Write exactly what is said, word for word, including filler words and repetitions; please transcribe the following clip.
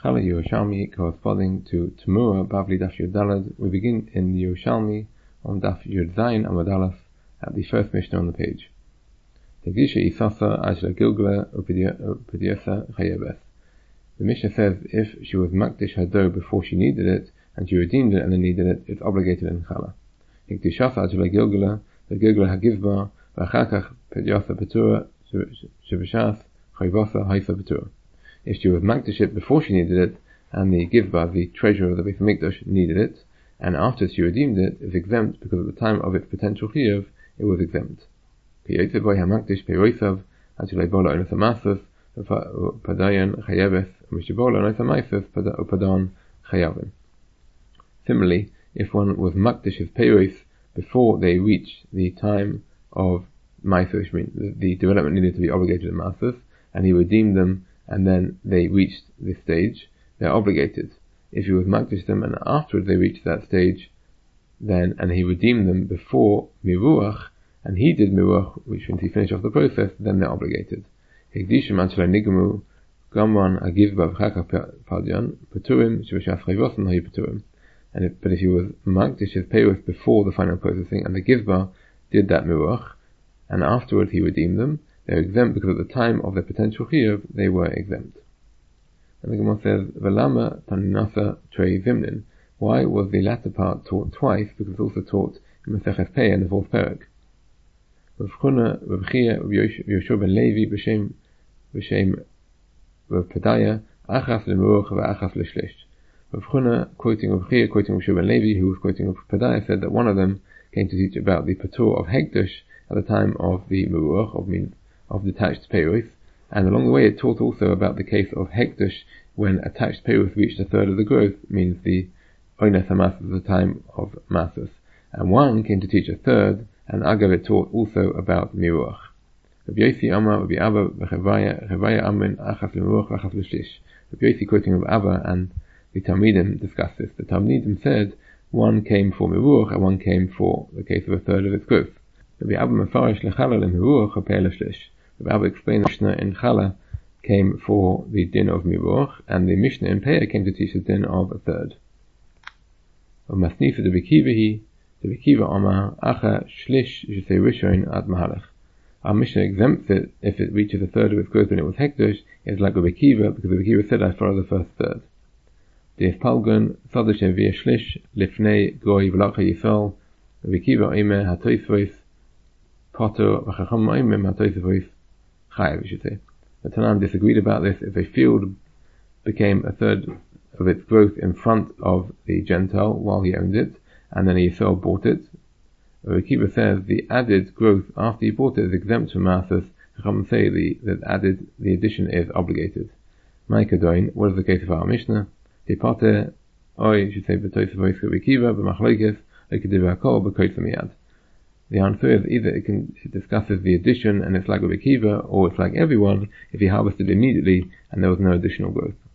Chala Yerushalmi corresponding to Temura Bavli Daf Yud Daled. We begin in Yerushalmi on Daf Yud Zayin Amud Aleph at the first Mishnah on the page. Hegdisha Isasa Ajla Gilgala Upidyasa Chayebeth. The Mishnah says if she was makdish her dough before she kneaded it, and she redeemed it and then kneaded it, it's obligated in Chala. Hegdishasa Ajla Gilgala, the Gilgala Hagivba, Vachakach Pidyasa Petura, Shivashas, Chayvasa, Haisa Petura. If she was makdish it before she needed it, and the Givba, the treasurer of the Beit HaMikdash, needed it, and after she redeemed it, is exempt because at the time of its potential chiyuv, it was exempt. Piyotzev boy hamakdish peiroisav, atulei bola onos hamasas, padayan chayebes, mishibola onos hamaisas, padan chayavim. Similarly, if one was makdish his peiros before they reach the time of maisas, which means the, the development needed to be obligated in masas, and he redeemed them, and then they reached this stage, they're obligated. If he was makdish them and afterwards they reached that stage, then and he redeemed them before miruach, and he did miruach, which means he finished off the process, then they're obligated. Hegdishim anshla nigamu gamran agivba v'chaka padyan peturim shivashas chayvosan hayu peturim. And if, but if he was makdish his peiros before the final processing, and the givba did that miruach, and afterwards he redeemed them, they're exempt because at the time of their potential chiyuv they were exempt. And the Gemara says, "Velama paninasa trei zimnin." Why was the latter part taught twice? Because it's also taught in Masechet Pei in the fourth parak. Rav Chuna, Rav Chia, Rav Yoshua ben Levi, b'shem b'shem Rav Pedaya, achas lemuach v'achas l'shlish. Rav Chuna, quoting Rav Chia, quoting Rav Yoshua ben Levi, who was quoting Rav Pedaya, said that one of them came to teach about the patur of hegdush at the time of the muruach, of means of detached peiros, and along the way it taught also about the case of hegdush when attached peiros reached a third of the growth, means the oines hamasas at the time of masas. And one came to teach a third, and agav it taught also about miruach. Rabbi Yosi Amar, Rabbi Abba, Revaya, Revaya Amin, Achas l'miruach, Achas l'shlish. Rabbi Yosi quoting of Abba and the Talmidim discussed this. The Talmidim said one came for miruach and one came for the case of a third of its growth. Rabbi Abba mefarish lechala l'miruach hapei l'shlish. Rabbi Abba explained the Mishnah in Chala came for the din of miruach, and the Mishnah in Peah came to teach the din of a third. Of Masnifa de Bekivahi, the Bekiva Amar, Acha Shlish Yisei Rishon Ad Mahalach. Our Mishnah exempts it if it reaches a third of its growth when it was hekdush. It's like a Bekiva, because the Bekiva said I follow the first third. The Espalgun, Sadash Evia Shlish, Lifnei Goy V'Lacha Yisrael, the Bekiva Omer HaToisvois, Potter V'Chacham Omer HaToisvois, Chayav, we should say. The Tanam disagreed about this. If a field became a third of its growth in front of the Gentile while he owned it, and then Yisrael bought it, the Kiva says the added growth after he bought it is exempt from masas. Chacham say the that added the addition is obligated. Ma'ikadoin, what is the case of our Mishnah? Depate, or you should say b'toisavois Kiva b'machloikes lekediv hakol b'koitz miyad. The answer is either it, can, it discusses the addition and it's like a Kiva, or it's like everyone if he harvested immediately and there was no additional growth.